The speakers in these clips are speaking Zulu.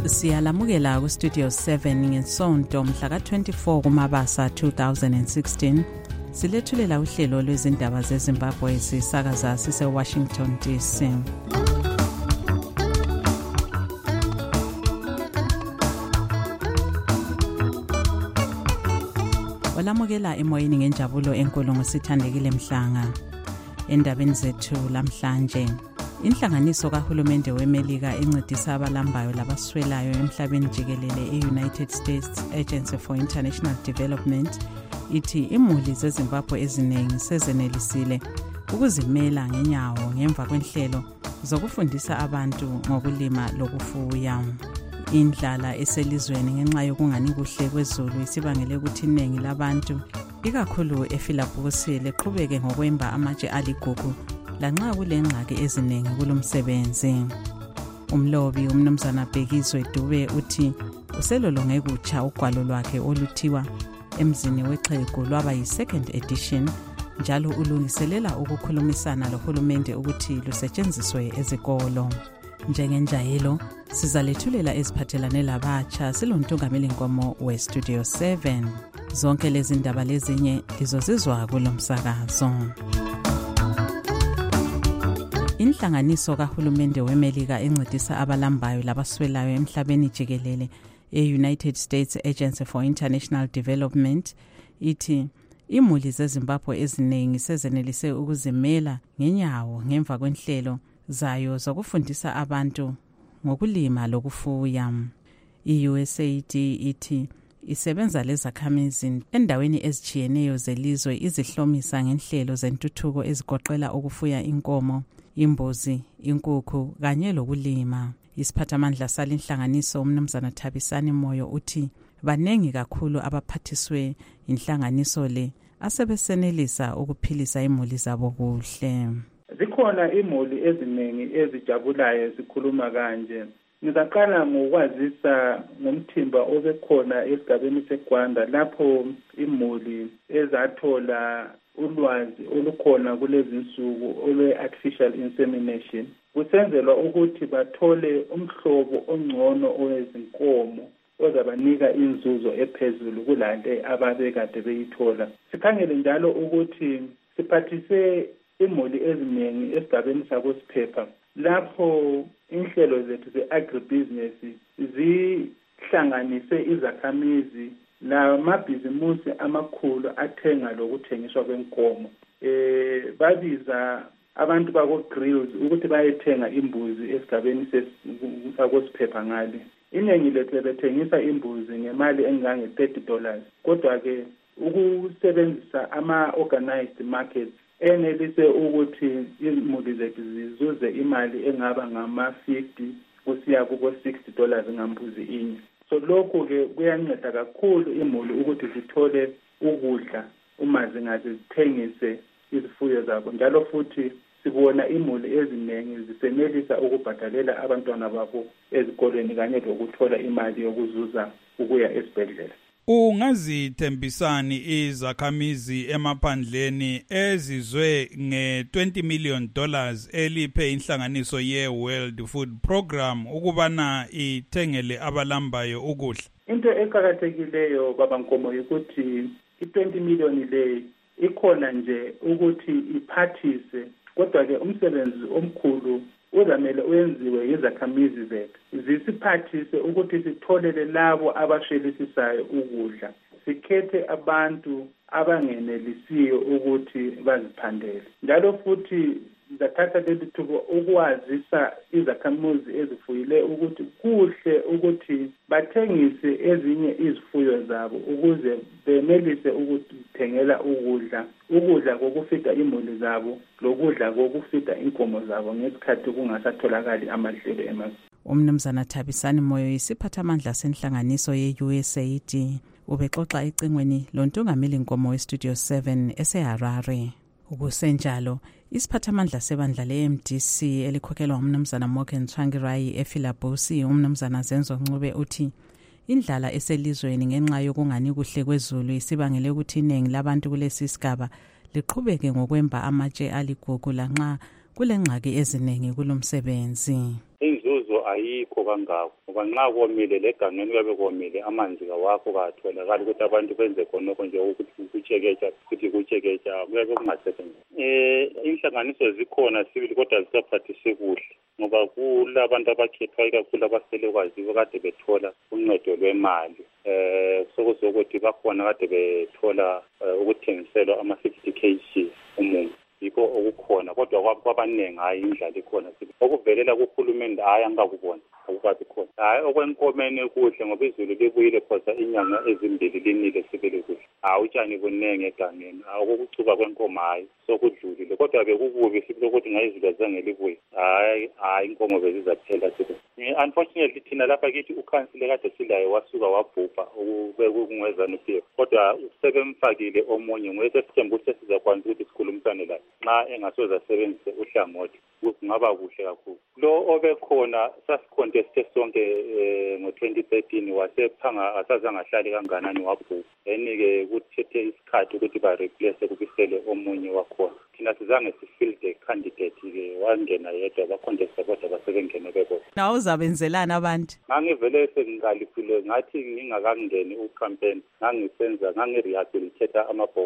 Siyalamukela ku Studio 7 ngesonto mhla ka-24 kuMabasa 2016. Silethulela uhlelo lwezindaba zeZimbabwe sisakaza sise-Washington DC. Walamukela emoyeni ngenjabulo enkulu ngosithandekile Mhlanga. Endabeni zethu lamhlanje, inhlanganiso kahulumende weMelika encedisa abalambayo labaswelayo emhlabeni jikelele e-United States Agency for International Development ithi imuli zeZimbabwe eziningi sezenelisile ukuzimela ngenyawo ngemva kwenhlelo zokufundisa abantu ngokulima lokufuya. Indlala eselizweni ngenxa yokungani kuhle kwezulu isibangele ukuthi iningi labantu ikakhulu eFilabusi leqhubeke ngokwemba amatshe aligugu lanxa kulengxaki eziningi kulomsebenzi. Umlobi umnumzana Bhekizwe Dube uthi uselolonge kutsha ugwalo lwakhe oluthiwa emzini wexhegu lwaba yi-second edition njalo ulungiselela ukukhulumisana lohulumende ukuthi lusetshenziswe ezikolo. Njengenjayelo sizalethulela eziphathelane labatsha silontungameli nkomo we-Studio 7. Zonke lezi ndaba lezinye lizozizwa kulomsakazo. Inhlanganiso kahulumende weMelika encedisa abalambayo labaswelayo emhlabeni jikelele e-United States Agency for International Development ithi imuli zeZimbabwe eziningi sezenelise ukuzimela ngenyawo ngemva kwenhlelo zayo zokufundisa abantu ngokulima lokufuya. I-USAID ithi isebenza lezakhamizi endaweni ezijiyeneyo zelizwe izihlomisa ngenhlelo zentuthuko ezigoqela ukufuya inkomo, imbuzi, inkukhu kanye lokulima. Isiphathamandla salinhlanganiso umnumzana Thabisani Moyo uthi banengi kakhulu abaphathiswe inhlanganiso le asebesenelisa ukuphilisa imuli zabo kuhle. Zikhona imuli eziningi ezijabulayo zikhuluma kanje. Ngizaqala ngokwazisa ngomthimba obekhona esigabeni seGwanda lapho imuli ezathola ulwazi olukhona kulezi nsuku olwe-artificial insemination. Kusenzelwa ukuthi bathole umhlobo ongcono owezinkomo ozabanika inzuzo ephezulu kulale ababekade beyithola. Sikhangele njalo ukuthi siphathise imuli eziningi esigabeni sakosiphepha lapho inhlelo zethu ze-agribusiness zihlanganise izakhamizi lamabhizimusi amakhulu athenga lokuthengiswa kwenkomo. Babiza abantu bako-grills ukuthi bayethenga imbuzi esigabeni sakosiphepha ngale. Iningi lethu bethengisa imbuzi ngemali engange-$30. Kodwa-ke ukusebenzisa ama-organized markets enelise ukuthi izimuli zethu zizuze imali engaba ngama-50 kusiya kubo-$60 ngambuzi inye. So lokhu-ke kuyanceda kakhulu imuli ukuthi zithole ukudla uma zingaze zithengise izifuyo zabo. Njalo futhi sibona imuli eziningi zisenelisa ukubhadalela abantwana babo ezikolweni kanye lokuthola imali yokuzuza ukuya esibhedlela. Ungazithembisani izakhamizi emaphandleni ezizwe nge$20 million eliphe inhlanganiso ye-World Food Program ukubana ithengele abalambayo ukudla? Into eqhakathekileyo baba Nkomo ukuthi i-20 million le ikhona nje ukuthi iphathise, kodwa-ke umsebenzi omkhulu uzamele uyenziwe yizakhamizi zethu. Zisiphathise ukuthi sitholele labo abashelisisayo ukudla. Sikhethe abantu abangenelisiyo ukuthi baziphandele. Njalo futhi zathatha leli thuba ukwazisa izakhamizi ezifuyile ukuthi kuhle ukuthi bathengise ezinye izifuyo zabo ukuze benelise ukuthengela ukudla kokufida imuli zabo lokudla kokufida inkomo zabo ngesikhathi kungasatholakali amadlelo emazweni. Umnumzana Thabisani Moyo isiphathamandla senhlanganiso ye-USAID ubexoxa ecingweni lontungameli nkomo we-Studio 7 eseHarare. Ukusenjalo isiphathamandla sebandla le-MDC elikhokhelwa umnumzana Morgan Tsvangirai eFilabusi umnumzana Zenzo Ncube uthi indlala eselizweni ngenxa yokungani kuhle kwezulu isibangele ukuthi iningi labantu kulesi sigaba liqhubeke ngokwemba amatshe aligugu lanxa kulengxaki eziningi kulomsebenzi. Inzuzo ayikho kangako ngoba nxa komile legangeni kuyabe komile amanzi kawakho katholakali ukuthi abantu benze khonokho nje ukuthi kutsheketsha kuyabe kungasebenzi. Inhlanganiso zikhona sibili kodwa zisaphathise kuhle ngoba kulabantu abakhethwayo kakhulu abasele kwaziwa kade bethola uncedo lwemali. Sokuzokuthi bakhona kade bethola ukuthengiselwa ama-60 kg umuntu. Yikho okukhona kodwa kwabaningi hayi indlela ikhona okuvelela kuhulumende hayi angakubona akukabi khona hayi okwenkomeni kuhle ngoba izulu libuyile phosa inyanga ezimbili linile sibele kuhle utshani buningi egangeni okukuchuba kwenkomo hayi sokudlulile kodwa bekukubi sibile ukuthi ngayizulu azange libuye hayi inkomo bezizaphela sibile. Unfortunately thina lapha kithi ukhansile kade silayo wasuka wabhubha bekungwezana uPF kodwa sebemfakile omunye nguyesesithemba ukuthi sizakwanisa ukuthi sikhulumisane laye nxa engasoza asebenzise uhlangothi kungaba kuhle kakhulu. Lo obekhona sasiconteste sonke ngo-2013 wasephanga asazange ahlale kanganani wabhubha then-ke kuthethe isikhathi ukuthi bareplace kubisele omunye wakhona. Thina sizange sifile the candidate-ke wangena yedwa baconteste kodwa basebengene bebona. Na uzabenzelani abantu? Ngangivele sengikalifile ngathi ngingakangeni ucampaign ngangirehabilitate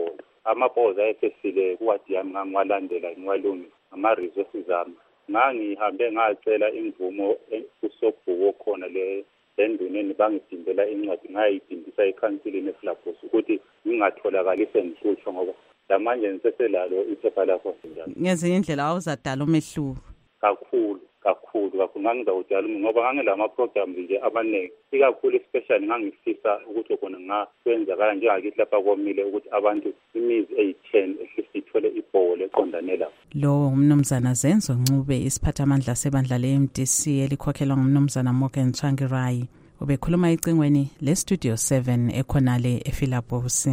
amabhoza ayesesile kuwadi yami ngangiwalandela ngiwalungisa ama-resources ami. Ngangihambe ngacela imvumo kusobhuko khona lenduneni bangidindela incwadi ngayidindisa ekhansilini eFlabos ukuthi ngingatholakali sengihlutshwa ngoba lamanje ngiseselalo iphepha lakho njalo. Ngezinye indlela awuzadala umehluko kakhulu ngangizawudala ngoba ngangilama-programs nje amaningi ikakhulu especially ngangifisa ukuthi khona ngakwenza njengakithi lapha komile ukuthi abantu imizi eyi-10 ehlisi ithole ibhola eqondane lapho. Lo umnumzana Zenzo Ncube isiphathamandla sebandla le-MDC elikhokhelwa ngumnumzana Morgan Tsvangirai ubekhuluma ecingweni le-Studio 7 ekhonale ePhilabhosi.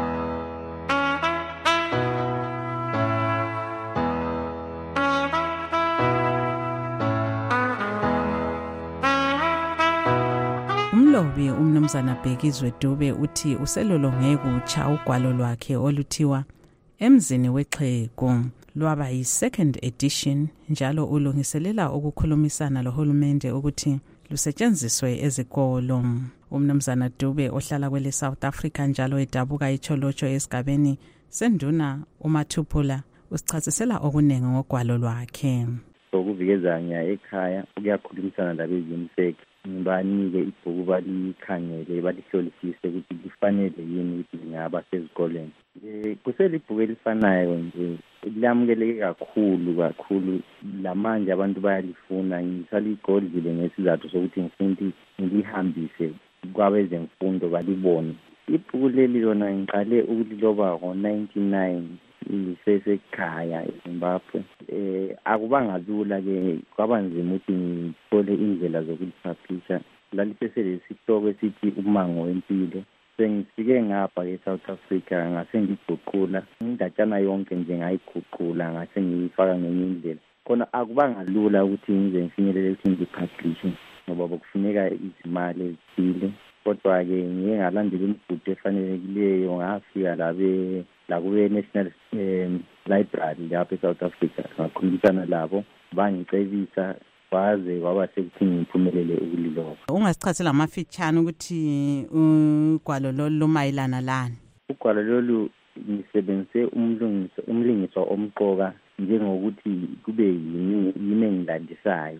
Umlobi umnumzana Bhekizwe Dube uthi uselolonge kutsha ugwalo lwakhe oluthiwa Emzini Wexhegu lwaba yi-2nd edition njalo ulungiselela ukukhulumisana lohulumende ukuthi lusetshenziswe ezikolo. Umnumzana Dube ohlala kwele South Africa njalo edabuka iCholotsho esigabeni senduna uMathuphula usichasisela okunengi ngogwalo lwakhe. Sokuvikezanya ekhaya ukuyakhulumisana labezimseki banike ibhuku balikhangele balihlolisise ukuthi lifanele yini ukuthi lingaba sezikoleni. Kuselibhuku elifanayo nje lamukeleke kakhulu lamanje abantu bayalifuna ngisaligodlile ngesizathu sokuthi ngifuna ukuthi ngilihambise kwabezemfundo balibone. Ibhuku leli lona ngiqale ukuliloba ngo-99 lisesekhaya eZimbabwe. Akubanga lula ke kwabanzima ukuthi ngithole indlela zokulipaphisha. Laliseselesihloko esithi umango wempilo. Sengifike ngapha eSouth Africa ngase ngiguqula indatshana yonke nje ngayiguqula ngase ngiyifaka ngenye indlela. Khona akubanga lula ukuthi ngize ngifinyelele ukuthi ngipublishe ngoba kufuneka izimali ezithile. Kodwa-ke ngike ngalandela imigudu efanelekileyo ngafika lakube National Library lapha eSouth Africa ngakhulumisana labo bangicebisa baze kwaba sekuthi ngiphumelele ukuliloba. Ungasichazela amafitshane ukuthi ugwalo lolu lumayelana lani? Ugwalo lolu ngisebenzise umlingiswa omqoka njengokuthi kube yini engilandisayo.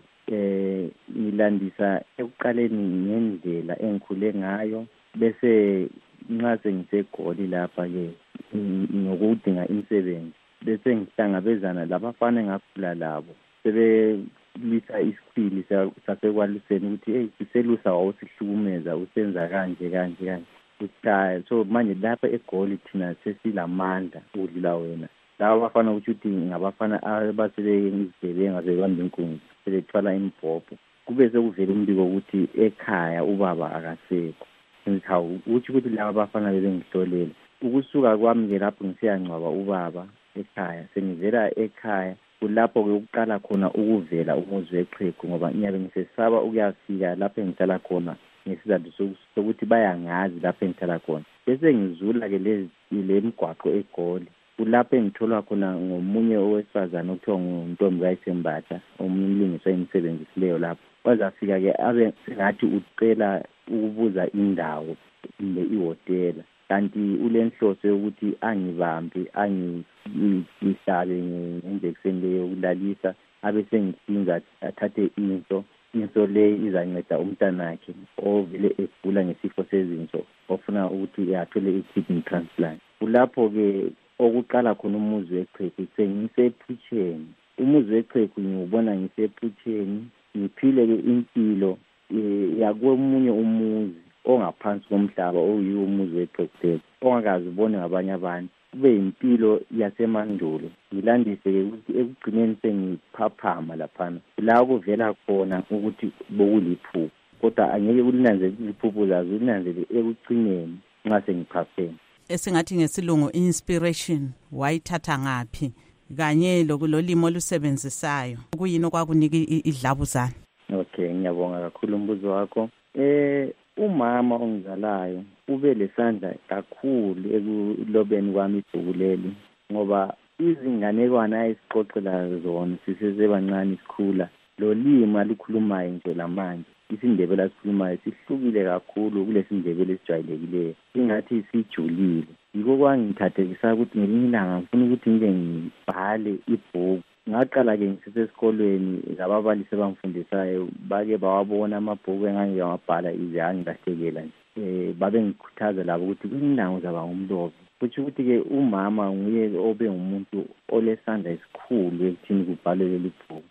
Ngilandisa ekuqaleni ngendlela engikhule ngayo bese nxa sengisegoli lapha-ke ngokudinga imisebenzi bese ngihlangabezana labafana engakhula labo sebelwisa isipili sasekwaluseni ukuthi siselusa wawusihlukumeza usenza kanje so manje lapha egoli thina sesilamandla ukudlula wena. Laba bafana ukuthi ngabafana abasebenzigebenga sebebamba inkunzi sebethwala imibhobho kube sekuvela umbiko ukuthi ekhaya ubaba akasekho. Ngithawu ukuthi laba bafana bebengihlolela ukusuka kwami lapho ngisiyancwaba ubaba ekhaya sengivela ekhaya kulapho ke ukuqala khona ukuvela umuzi wexhegu ngoba ngiyabe ngisesaba ukuyafika lapho engihlala khona ngesizathu sokuthi bayangazi lapho engihlala khona bese ngizula ke le migwaqo egoli kulapho engitholwa khona ngomunye owesifazane okuthiwa nguNtombi kaYisembatha, omunye umlingisi engimsebenzisileyo lapho. Wazafika-ke abe sengathi ucela ukubuza indawo kumbe ihotela, kanti ulenhloso yokuthi angibambe angihlabe ngenjekiseni leyo yokulalisa, abe sengihlinza athathe into le izanceda umntanakhe ovele egula ngesifo sezinso ofuna ukuthi athole i-kidney transplant. Kulapho-ke okuqala khona umuzi weqheku, sengisephutsheni. Umuzi weqheku ngiwubona ngisephutsheni, ngiphile-ke impilo yakomunye umuzi ongaphansi komhlaba oyiwo umuzi weqheku ongakazi ubone ngabanye abantu. Kube yimpilo yasemandulo, ngilandise-ke ukuthi ekugcineni sengiphaphama laphana. La kuvela khona ukuthi bokuliphupho, kodwa angeke ulinanzele iziphupho zazo, ulinanzele ekugcineni nxa sengiphapheme. Esingathi ngesilungu inspiration wayithatha ngaphi kanye lolimo olusebenzisayo, kuyini okwakunika idlabuzana? Okay, ngiyabonga kakhulu umbuzo wakho. Umama ongizalayo ube lesandla kakhulu ekulobeni kwami ibhuku leli, ngoba izinganekwana ayisixoxela zona sisesebancane sikhula, lo limi alikhulumayo nje lamanje isiNdebele asikhulumayo sihlukile kakhulu kulesindebele esijwayelekileyo, ingathi sijulile. Yiko kwangithathekisa ukuthi ngelinye ilanga ngifuna ukuthi ngibe ngibhale ibhuku. Ngaqala-ke ngisesesikolweni, lababalisi abangifundisayo bake bawabona amabhuku engangiyawabhala ize angilahlekela nje. Babe ngikhuthaza labo ukuthi kwelinye ilanga uzaba ngumlobi. Kutsho ukuthi-ke umama nguye obe ngumuntu olesandla esikhulu ekuthini kubhalwe leli bhuku.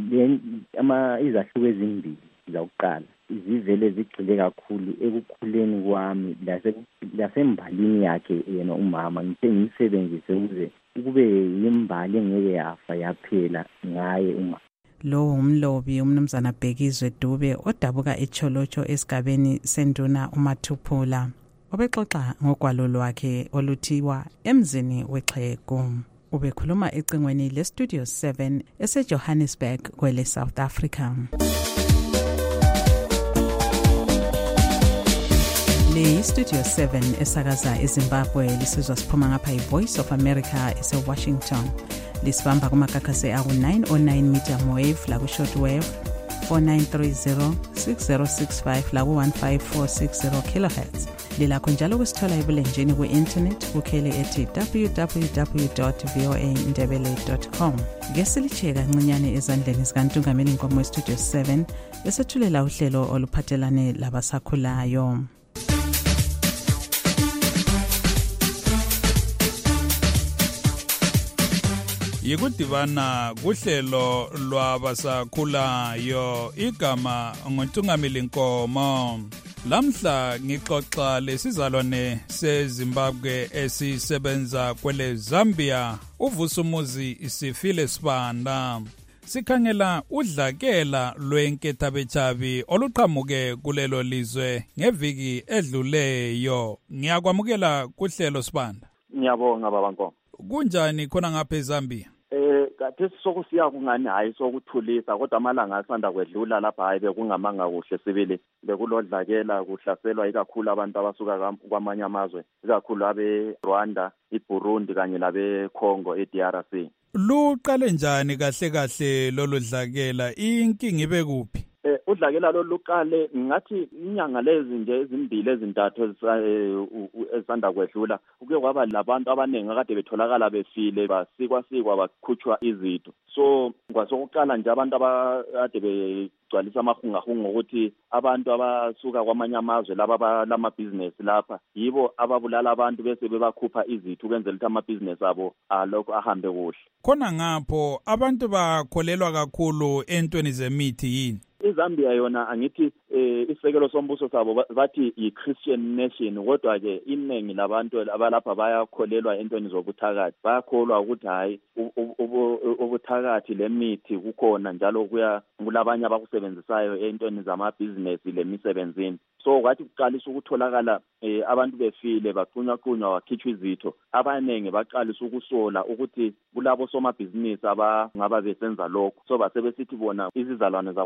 Izahluko ezimbili zakuqala zivele zigxile kakhulu ekukhuleni kwami lasembalini yakhe yena umama. Ngithe ngiyisebenzise ukuze kube yimbali engeke yafa yaphela ngaye umama. Lo umlobi umnumzana Bhekizwe Dube odabuka eCholotsho esigabeni senduna uMathuphula, obexoxa ngogwalo lwakhe oluthiwa Emzini weXhegu. Ubekhuluma ecingweni leStudio 7 eseJohannesburg kwele South Africa. Le Studio 7 esakaza eZimbabwe lisizwa siphuma ngapha iVoice of America eseWashington. Lisibamba kumakakase aku-909 medium wave laku-shortwave 4930 6065 laku-15460 kilohertz. Lilakho njalo kusithola ebulenjini ku-internet kukhele ethi www.voandebele.com. Ngesilitshe kancinyane ezandleni zikaNtungameli Nkomo weStudio 7 besethulela uhlelo oluphathelane labasakhulayo. Yikudibana kuhlelo lwabasakhulayo, igama nguNtungameli Nkomo. Lamhla ngixoxa lesizalwane seZimbabwe esisebenza kwele Zambia, uVusumuzi Sifile Sibanda. Sikhangela udlakela lwenkethabetshabi oluqhamuke kulelo lizwe ngeviki edluleyo. Ngiyakwamukela kuhlelo Sibanda. Ngiyabonga baba Nkomo. Kunjani khona ngapha eZambia? Kade sokusiya kungani hayi sokuthulisa, kodwa amalanga asanda kwedlula lapha hayi bekungamanga kuhle sibili, bekulodlakela kuhlaselwa ikakhulu abantu abasuka kwamanye amazwe, ikakhulu abe Rwanda, iBurundi kanye labe Congo eDRC. Luqale njani kahle kahle lolu dlakela? Inkinga ibe kuphi? Udlakela loluqale ngathi inyanga lezi nje ezimbili ezintathu ezisanda kwedlula kuke kwaba labantu abaningi akade betholakala befile, basikwa bakhutshwa izitho. So kwasokuqala nje abantu abade begcwalisa amahungahunga ukuthi abantu abasuka kwamanye amazwe laba lamabhizinesi lapha yibo ababulala abantu bese bebakhupha izitho ukwenzela ukuthi amabhizinesi abo alokho ahambe kuhle. Khona ngapho abantu bakholelwa kakhulu entweni zemithi yini? iZambia yona angithi isekelo sombuso sabo bathi yi-Christian nation, kodwa ke iningi labantu abalapha bayakholelwa entweni zobuthakathi. Bayakholwa ukuthi hayi ubuthakathi lemithi kukhona njalo kulabanye abakusebenzisayo entweni zamabhizinesi lemisebenzini. So kwathi kuqalisa ukutholakala abantu befile baqhunywa wakhitshwa izitho, abaningi baqalisa ukusola ukuthi kulabo somabhizinisi abangaba besenza lokho. So basebesithi bona izizalwane zakwamanye amazwe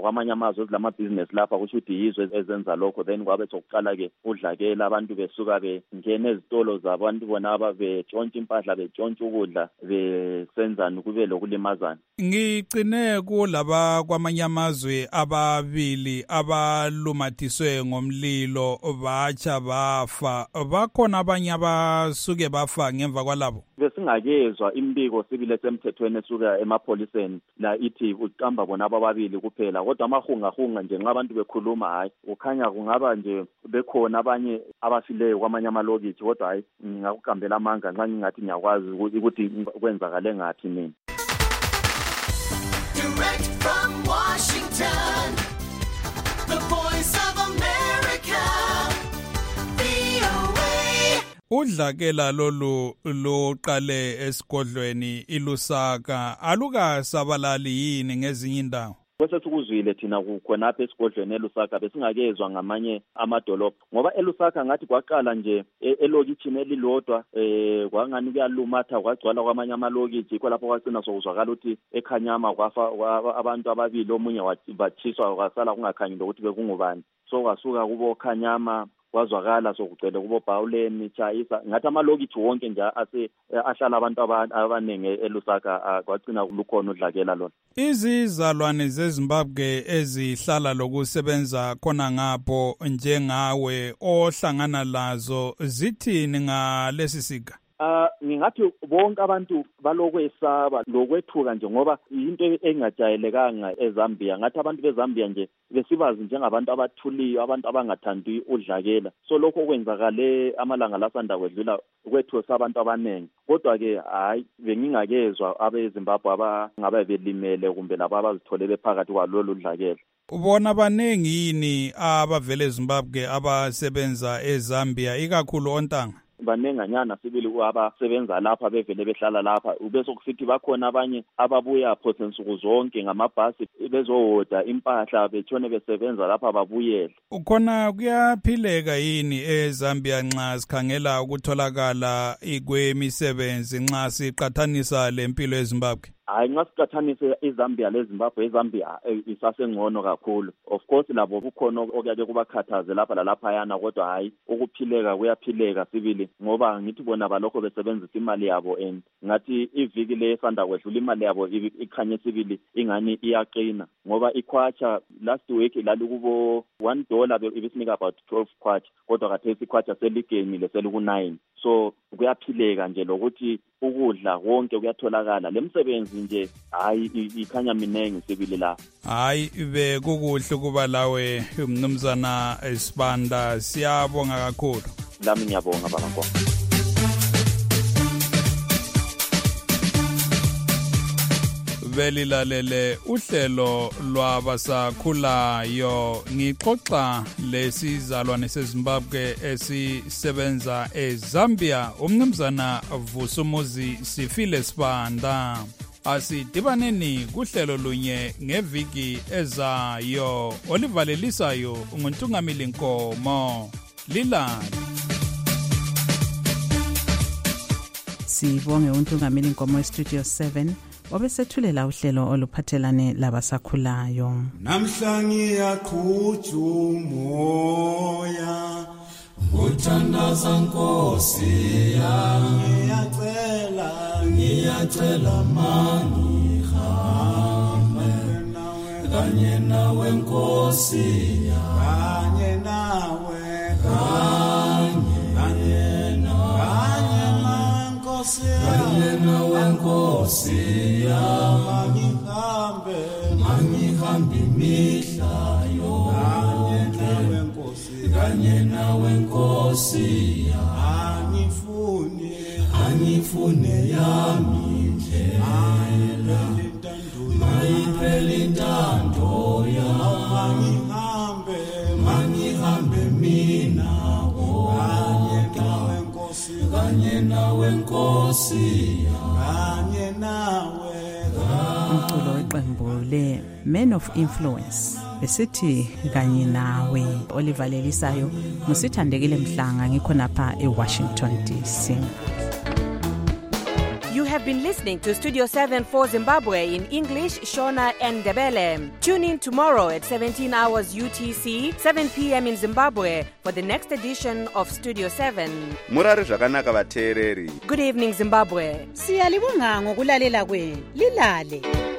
nazo ezilamabhizinesi lapha kusho ukuthi yizwe ezenza lokho. Then kwabe sokuqala-ke udlakela abantu besuka bengena ezitolo zabantu bona betshontsha impahla, betshontsha ukudla, besenzani kube lokulimazana. Ngicine kulaba kwamanye amazwe ababili abalumathiswe ngomlilo batsha bafa. Bakhona abanye abasuke bafa ngemva kwalabo? Besingakezwa imbiko sibile semthethweni esuka emapholiseni la ithi uqamba bona ababili kuphela, kodwa amahungahunga nje nxa abantu bekhuluma hayi ukhanya kungaba nje bekhona abanye abafileyo kwamanye amalokithi, kodwa hayi ngingakugambela amanga nxa ngingathi ngiyakwazi ukuthi kwenzakale ngathi mina. Direct from Washington, the voice of America, VOA. Udlakela lolu luqale esigodlweni iLusaka, alukasabalali yini ngezinye indawo? Kwesesikuzwile thina khonapha esigodlweni eLusaka besingakezwa ngamanye amadolobha, ngoba eLusaka ngathi kwaqala nje elokitshini elilodwa kwangani kuyalumatha kwagcwala kwamanye amalokithi, yikho lapho kwagcina sokuzwakala ukuthi eKhanyama kwafa abantu ababili, omunye batshiswa kwasala kungakhanyi ukuthi bekungubani. So kwasuka kubo Khanyama kwazwakala sokugcwele kubo Bhawuleni, Tshayisa, ngathi amalokithi wonke nje ahlala abantu abaningi eLusaka kwagcina lukhona udlakela lona. Izizalwane zeZimbabwe ezihlala lokusebenza khona ngapho njengawe ohlangana lazo zithini ngalesi siga? Ngingathi bonke abantu balokwesaba lokwethuka nje ngoba into engajayelekanga eZambia. Ngathi abantu beZambia nje besibazi njengabantu abathuliyo, abantu abangathandi udlakela. So lokho kwenzakale amalanga lasanda kwedlula kwethusa abantu abanengi. Kodwa-ke hayi bengingakezwa abeZimbabwe abangabe belimele kumbe labo abazithole bephakathi kwalolu dlakela. Ubona banengi yini abavele eZimbabwe abasebenza eZambia ikakhulu ontanga? Banenganyana sibili abasebenza lapha bevele behlala lapha, ubese kusithi bakhona abanye ababuya phose nsuku zonke ngamabhasi bezohoda impahla betshone besebenza lapha babuyele. Ukhona kuyaphileka yini eZambia nxa sikhangela ukutholakala kwemisebenzi nxa siqathanisa lempilo eZimbabwe? Hayi nxa siqathanise iZambia leZimbabwe, iZambia isasengcono kakhulu. Of course labo kukhona okuyake kubakhathaze lapha lalaphayana, kodwa hayi ukuphileka kuyaphileka sibili ngoba ngithi bona balokho besebenzisa imali yabo and ngathi iviki lesanda kwedlula imali yabo ikhanye sibili ingani iyaqina ngoba ikhwacha last week lalikubo $1 ibisinika about 12 kwacha, kodwa khathesi ikhwacha seligenile seliku9. So kuyaphileka nje lokuthi ukudla konke kuyatholakala. Lemsebenzi nje hayi ikhanya minengi sibili la. Hayi bekukuhle kuba lawe umnumzana Sibanda, siyabonga kakhulu. Lami ngiyabonga baba Nkomo. Belilalele uhlelo lwabasakhulayo, ngixoxa lesizalwane seZimbabwe esisebenza eZambia, umnumzana Vusumuzi Sifile Sibanda. Asidibaneni kuhlelo lunye ngeviki ezayo. Olivalelisayo unguntungamili Nkomo. Lilale. Sibonge untungamili Nkomo eStudio 7 obesethulela uhlelo oluphathelane labasakhulayo. Namhlanje yaqhutha umoya uthandaza Nkosi yami, ngiyacela mani hambe kanye nawe Nkosi yami, kanye nawe Nkosi yami, mangihambe imihlayo kanye nawe Nkosi yami, angifune yami ndlela mayiphele intando yami, mangihambe mina kanye nawe Nkosi kanye nawe. Umculo weqembu le Men of Influence besithi kanye nawe. Olivalelisayo Musithandekile Mhlanga, ngikhonapha eWashington DC. You have have been listening to Studio 7 for Zimbabwe in English, Shona and Ndebele. Tune in tomorrow at 17 hours UTC, 7 p.m. in Zimbabwe for the next edition of Studio 7. Murari zvakanaka vateereri. Good evening, Zimbabwe. Siyalibonga ngokulalela kwenu. Lilale.